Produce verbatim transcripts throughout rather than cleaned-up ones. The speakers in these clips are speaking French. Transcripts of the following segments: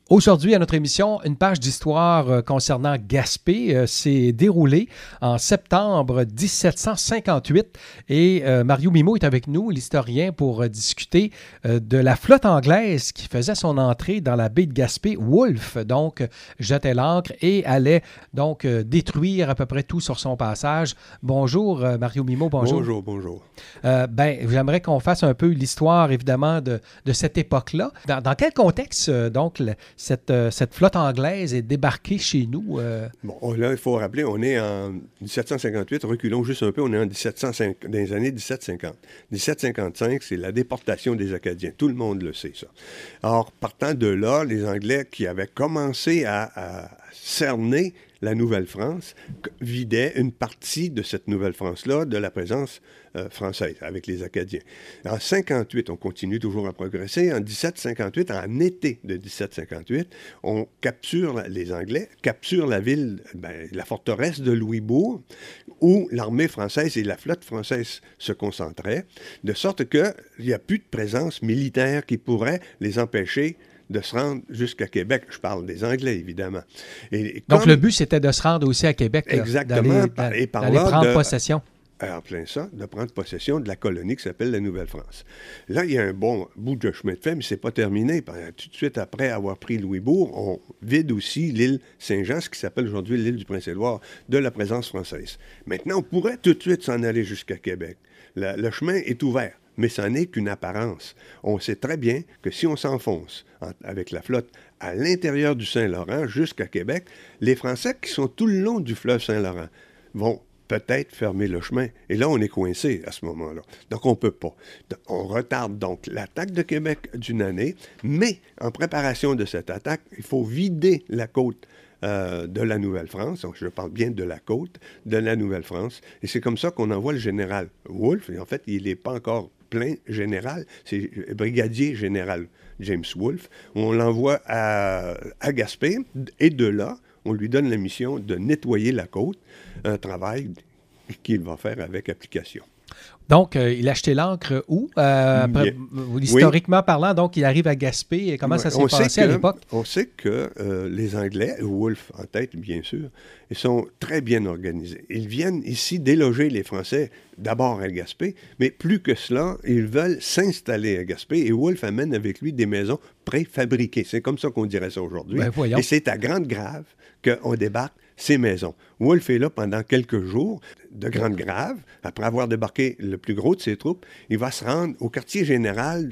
Aujourd'hui, à notre émission, une page d'histoire euh, concernant Gaspé euh, s'est déroulée en septembre dix-sept cent cinquante-huit et euh, Mario Mimo est avec nous, l'historien, pour euh, discuter euh, de la flotte anglaise qui faisait son entrée dans la baie de Gaspé. Wolfe, donc, jetait l'ancre et allait donc euh, détruire à peu près tout sur son passage. Bonjour, euh, Mario Mimo, bonjour. Bonjour, bonjour. Euh, ben, j'aimerais qu'on fasse un peu l'histoire, évidemment, de, de cette époque-là. Dans, dans quel contexte, euh, donc, le, cette, euh, cette flotte anglaise est débarquée chez nous? Euh... Bon, là, il faut rappeler, on est en dix-sept cent cinquante-huit, reculons juste un peu, on est en dix-sept cent cinquante, dans les années dix-sept cent cinquante. dix-sept cent cinquante-cinq, c'est la déportation des Acadiens. Tout le monde le sait, ça. Or, partant de là, les Anglais qui avaient commencé à, à cerner la Nouvelle-France vidait une partie de cette Nouvelle-France-là de la présence euh, française avec les Acadiens. En cinquante-huit, on continue toujours à progresser. En dix-sept cent cinquante-huit, en été de dix-sept cent cinquante-huit, on capture, les Anglais capturent la ville, ben, la forteresse de Louisbourg, où l'armée française et la flotte française se concentraient, de sorte qu'il n'y a plus de présence militaire qui pourrait les empêcher de se rendre jusqu'à Québec. Je parle des Anglais, évidemment. Et Donc, comme... le but, c'était de se rendre aussi à Québec. Là, exactement. D'aller, et par d'aller là, prendre de, possession. En plein ça, de prendre possession de la colonie qui s'appelle la Nouvelle-France. Là, il y a un bon bout de chemin de fait, mais c'est pas terminé. Tout de suite après avoir pris Louisbourg, on vide aussi l'île Saint-Jean, ce qui s'appelle aujourd'hui l'île du Prince-Édouard, de la présence française. Maintenant, on pourrait tout de suite s'en aller jusqu'à Québec. La, le chemin est ouvert. Mais ça n'est qu'une apparence. On sait très bien que si on s'enfonce en, avec la flotte à l'intérieur du Saint-Laurent jusqu'à Québec, les Français qui sont tout le long du fleuve Saint-Laurent vont peut-être fermer le chemin. Et là, on est coincé à ce moment-là. Donc, on ne peut pas. On retarde donc l'attaque de Québec d'une année, mais en préparation de cette attaque, il faut vider la côte Euh, de la Nouvelle-France, donc je parle bien de la côte, de la Nouvelle-France, et c'est comme ça qu'on envoie le général Wolfe, et en fait, il n'est pas encore plein général, c'est brigadier général James Wolfe, on l'envoie à, à Gaspé, et de là, on lui donne la mission de nettoyer la côte, un travail qu'il va faire avec application. Donc, euh, il a acheté l'ancre où? Euh, après, historiquement oui. parlant, donc, il arrive à Gaspé. Et comment ça s'est on passé que, à l'époque? On sait que euh, les Anglais, Wolfe en tête, bien sûr, ils sont très bien organisés. Ils viennent ici déloger les Français, d'abord à Gaspé, mais plus que cela, ils veulent s'installer à Gaspé et Wolfe amène avec lui des maisons préfabriquées. C'est comme ça qu'on dirait ça aujourd'hui. Ben, et c'est à Grande-Grave qu'on débarque ces maisons. Wolfe est là pendant quelques jours de Grande-Grave. Après avoir débarqué le plus gros de ses troupes, il va se rendre au quartier général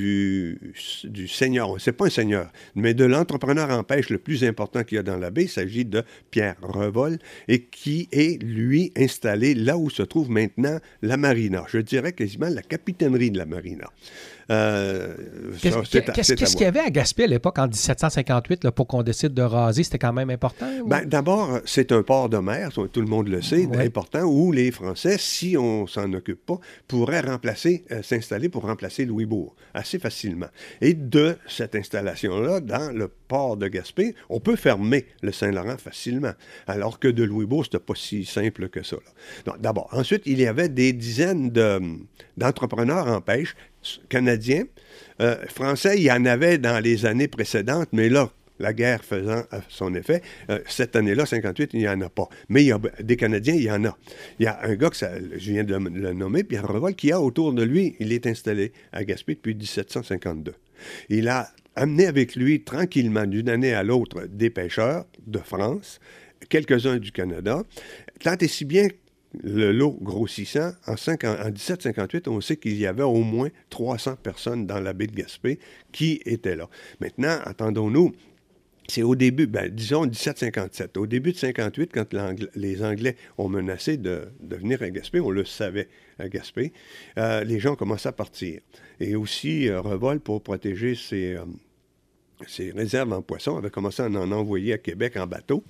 du, du seigneur. C'est pas un seigneur, mais de l'entrepreneur en pêche le plus important qu'il y a dans la baie. Il s'agit de Pierre Revol et qui est, lui, installé là où se trouve maintenant la marina. Je dirais quasiment la capitainerie de la marina. Euh, qu'est-ce, ça, c'est à, qu'est-ce, c'est qu'est-ce qu'il y avait à Gaspé à l'époque, en dix-sept cent cinquante-huit, là, pour qu'on décide de raser? C'était quand même important? Ben, d'abord, c'est un port de mer, tout le monde le sait, ouais. important, où les Français, si on ne s'en occupe pas, pourraient remplacer, euh, s'installer pour remplacer Louisbourg assez facilement. Et de cette installation-là, dans le port de Gaspé, on peut fermer le Saint-Laurent facilement, alors que de Louisbourg, c'était pas si simple que ça. Là. Donc, d'abord. Ensuite, il y avait des dizaines de, d'entrepreneurs en pêche canadiens. Euh, français, il y en avait dans les années précédentes, mais là, la guerre faisant son effet, euh, cette année-là, cinquante-huit, il n'y en a pas. Mais il y a des Canadiens, il y en a. Il y a un gars, que ça, je viens de le nommer, Pierre Revol, qui a autour de lui, il est installé à Gaspé depuis dix-sept cent cinquante-deux. Il a amené avec lui tranquillement, d'une année à l'autre, des pêcheurs de France, quelques-uns du Canada, tant et si bien le lot grossissant, en, en dix-sept cent cinquante-huit, on sait qu'il y avait au moins trois cents personnes dans la baie de Gaspé qui étaient là. Maintenant, attendons-nous, c'est au début, ben, disons dix-sept cent cinquante-sept. Au début de cinquante-huit, quand les Anglais ont menacé de, de venir à Gaspé, on le savait à Gaspé, euh, les gens commençaient à partir. Et aussi, euh, Revol, pour protéger ses, euh, ses réserves en poissons, avait commencé à en envoyer à Québec en bateau.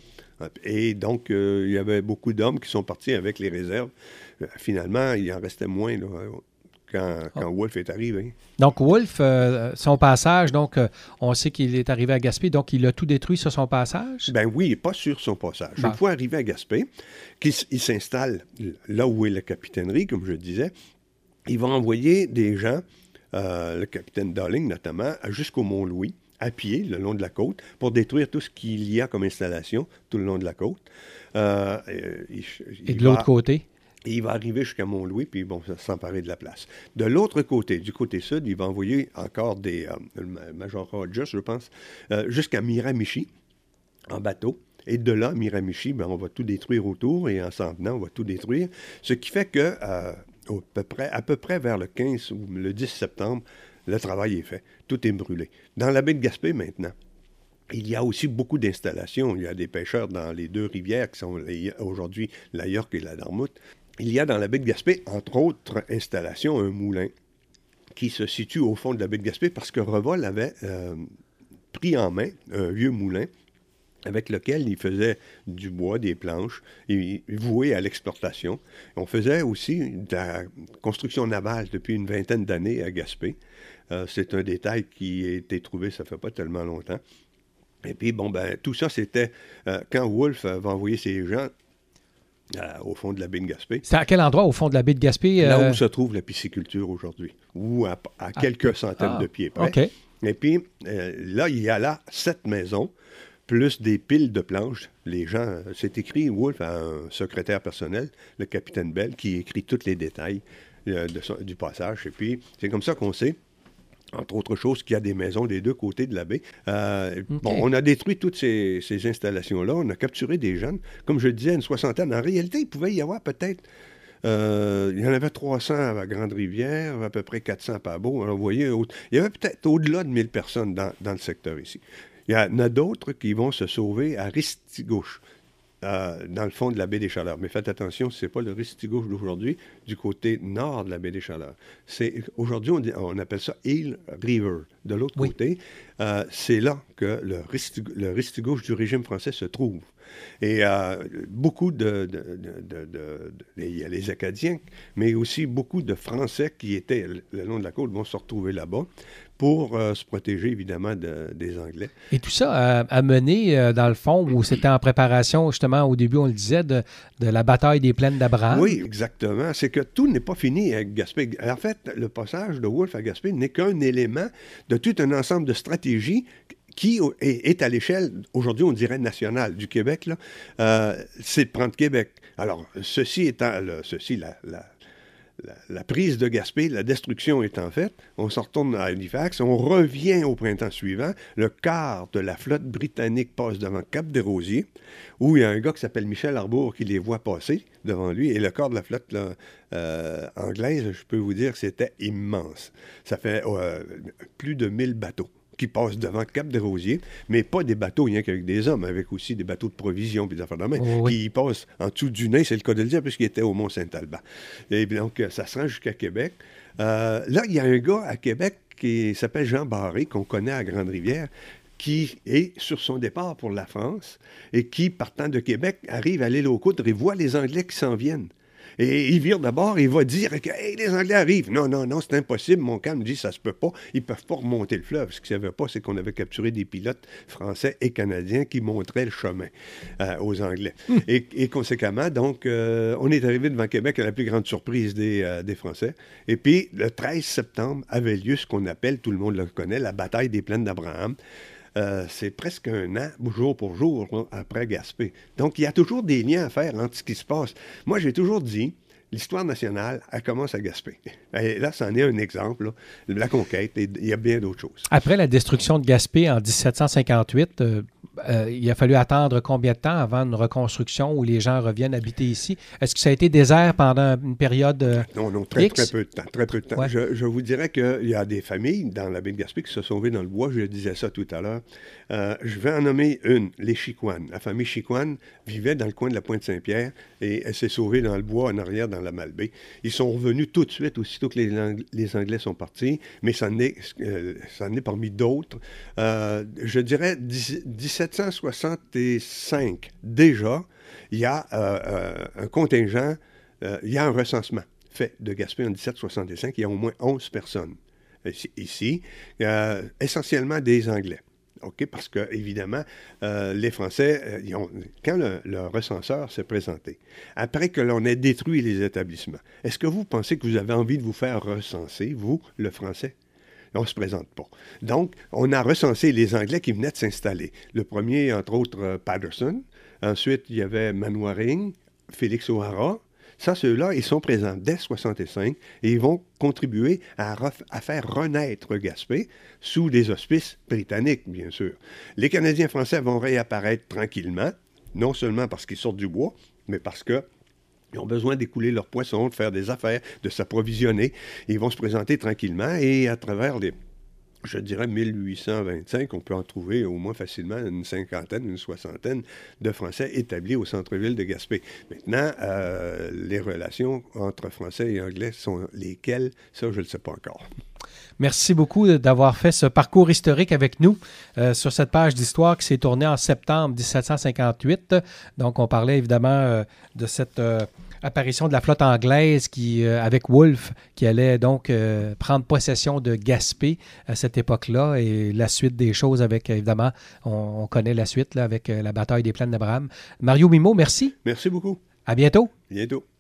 Et donc, euh, il y avait beaucoup d'hommes qui sont partis avec les réserves. Euh, finalement, il en restait moins là, quand, quand oh. Wolfe est arrivé. Donc, Wolfe, euh, son passage, donc, euh, on sait qu'il est arrivé à Gaspé, donc il a tout détruit sur son passage? Ben oui, pas sur son passage. Ben. Une fois arrivé à Gaspé, qu'il il s'installe là où est la capitainerie, comme je disais, il va envoyer des gens, euh, le capitaine Darling notamment, jusqu'au Mont-Louis, à pied le long de la côte pour détruire tout ce qu'il y a comme installation tout le long de la côte. Euh, il, il Et de l'autre va, côté? Et il va arriver jusqu'à Mont-Louis, puis bon, s'emparer de la place. De l'autre côté, du côté sud, il va envoyer encore des... Euh, le Major Rogers, je pense, euh, jusqu'à Miramichi, en bateau. Et de là, Miramichi, ben, on va tout détruire autour, et en s'en venant, on va tout détruire. Ce qui fait que, euh, à, peu près, à peu près vers le quinze ou le dix septembre, le travail est fait. Tout est brûlé. Dans la baie de Gaspé, maintenant, il y a aussi beaucoup d'installations. Il y a des pêcheurs dans les deux rivières qui sont les, aujourd'hui la York et la Dartmouth. Il y a dans la baie de Gaspé, entre autres installations, un moulin qui se situe au fond de la baie de Gaspé parce que Revol avait euh, pris en main un vieux moulin avec lequel il faisait du bois, des planches, et voué à l'exportation. On faisait aussi de la construction navale depuis une vingtaine d'années à Gaspé. Euh, c'est un détail qui a été trouvé, ça fait pas tellement longtemps. Et puis, bon, ben, tout ça, c'était euh, quand Wolfe va envoyer ses gens euh, au fond de la baie de Gaspé. C'est à quel endroit, au fond de la baie de Gaspé? Euh... Là où se trouve la pisciculture aujourd'hui, ou à, à quelques ah, centaines ah, de pieds près. Okay. Et puis, euh, là, il y a là sept maisons, plus des piles de planches. Les gens, c'est écrit, Wolfe a un secrétaire personnel, le capitaine Bell, qui écrit tous les détails euh, de son, du passage. Et puis, c'est comme ça qu'on sait, entre autres choses, qu'il y a des maisons des deux côtés de la baie. Euh, okay. Bon, on a détruit toutes ces, ces installations-là. On a capturé des jeunes. Comme je le disais, une soixantaine. En réalité, il pouvait y avoir peut-être... Euh, il y en avait trois cents à Grande-Rivière, à peu près quatre cents à Pabot. Alors, vous voyez, au, il y avait peut-être au-delà de mille personnes dans, dans le secteur ici. Il y en a d'autres qui vont se sauver à Ristigouche, euh, dans le fond de la baie des Chaleurs. Mais faites attention, ce n'est pas le Ristigouche d'aujourd'hui, du côté nord de la baie des Chaleurs. C'est, aujourd'hui, on, dit, on appelle ça Eel River. De l'autre oui. côté, euh, c'est là que le, Ristig- le Ristigouche du régime français se trouve. Et euh, beaucoup de, de, de, de, de, de... Il y a les Acadiens, mais aussi beaucoup de Français qui étaient le long de la côte vont se retrouver là-bas pour euh, se protéger, évidemment, de, des Anglais. Et tout ça a, a mené, euh, dans le fond, où c'était en préparation, justement, au début, on le disait, de, de la bataille des plaines d'Abraham. Oui, exactement. C'est que tout n'est pas fini à Gaspé. En fait, le passage de Wolfe à Gaspé n'est qu'un élément de tout un ensemble de stratégies qui est, est à l'échelle, aujourd'hui, on dirait nationale du Québec, là, euh, c'est de prendre Québec. Alors, ceci étant, là, ceci, la, la, la, la prise de Gaspé, la destruction étant faite, on se retourne à Halifax, on revient au printemps suivant, le quart de la flotte britannique passe devant Cap-des-Rosiers, où il y a un gars qui s'appelle Michel Arbour qui les voit passer devant lui, et le quart de la flotte là, euh, anglaise, je peux vous dire que c'était immense. Ça fait euh, plus de mille bateaux qui passent devant Cap-des-Rosiers, mais pas des bateaux rien qu'avec des hommes, avec aussi des bateaux de provisions puis des affaires de main, oh, oui. qui passent en dessous du nez, c'est le cas de le dire, puisqu'il était au Mont-Saint-Alban. Et donc, ça se rend jusqu'à Québec. Euh, là, il y a un gars à Québec qui s'appelle Jean Barré, qu'on connaît à Grande-Rivière, qui est sur son départ pour la France et qui, partant de Québec, arrive à l'île aux Coudres et voit les Anglais qui s'en viennent. Et il vire d'abord et il va dire que hey, les Anglais arrivent. Non, non, non, c'est impossible. Mon camp me dit ça se peut pas. Ils peuvent pas remonter le fleuve. Ce qu'ils ne savaient pas, c'est qu'on avait capturé des pilotes français et canadiens qui montraient le chemin euh, aux Anglais. Hum. Et, et conséquemment, donc, euh, on est arrivé devant Québec à la plus grande surprise des, euh, des Français. Et puis, le treize septembre avait lieu ce qu'on appelle, tout le monde le connaît, la bataille des plaines d'Abraham. Euh, c'est presque un an, jour pour jour, hein, après Gaspé. Donc, il y a toujours des liens à faire entre ce qui se passe. Moi, j'ai toujours dit, l'histoire nationale, elle commence à Gaspé. Et là, c'en est un exemple, là, la conquête, et il y a bien d'autres choses. Après la destruction de Gaspé en dix-sept cent cinquante-huit, euh, euh, il a fallu attendre combien de temps avant une reconstruction où les gens reviennent habiter ici? Est-ce que ça a été désert pendant une période euh, Non, non, très, X? très peu de temps. Très peu de temps. Ouais. Je, je vous dirais qu'il y a des familles dans la baie de Gaspé qui se sont sauvées dans le bois, je disais ça tout à l'heure. Euh, je vais en nommer une, les Chicoines. La famille Chicoine vivait dans le coin de la Pointe-Saint-Pierre et elle s'est sauvée dans le bois en arrière dans la Malbaie. Ils sont revenus tout de suite, aussitôt que les, Ang- les Anglais sont partis, mais ça en est, euh, ça en est parmi d'autres. Euh, je dirais dix-sept cent soixante-cinq, déjà, il y a euh, euh, un contingent, euh, il y a un recensement fait de Gaspé en dix-sept cent soixante-cinq, il y a au moins onze personnes ici, ici euh, essentiellement des Anglais. OK, parce que, évidemment, euh, les Français, euh, ils ont, quand le, le recenseur s'est présenté, après que l'on ait détruit les établissements, est-ce que vous pensez que vous avez envie de vous faire recenser, vous, le Français? on ne se présente pas. Donc, on a recensé les Anglais qui venaient de s'installer. Le premier, entre autres, euh, Patterson. Ensuite, il y avait Manoiring, Félix O'Hara. Ça, ceux-là, ils sont présents dès soixante-cinq et ils vont contribuer à, ref- à faire renaître Gaspé sous les auspices britanniques, bien sûr. Les Canadiens français vont réapparaître tranquillement, non seulement parce qu'ils sortent du bois, mais parce que ils ont besoin d'écouler leurs poissons, de faire des affaires, de s'approvisionner. Ils vont se présenter tranquillement et à travers les... Je dirais mille huit cent vingt-cinq, on peut en trouver au moins facilement une cinquantaine, une soixantaine de Français établis au centre-ville de Gaspé. Maintenant, euh, les relations entre Français et Anglais sont lesquelles? Ça, je ne le sais pas encore. Merci beaucoup d'avoir fait ce parcours historique avec nous euh, sur cette page d'histoire qui s'est tournée en septembre dix-sept cent cinquante-huit. Donc, on parlait évidemment euh, de cette... Euh, apparition de la flotte anglaise qui, euh, avec Wolfe, qui allait donc euh, prendre possession de Gaspé à cette époque-là et la suite des choses avec, évidemment, on, on connaît la suite là, avec euh, la bataille des plaines d'Abraham. Mario Mimo, merci. Merci beaucoup. À bientôt. Bientôt.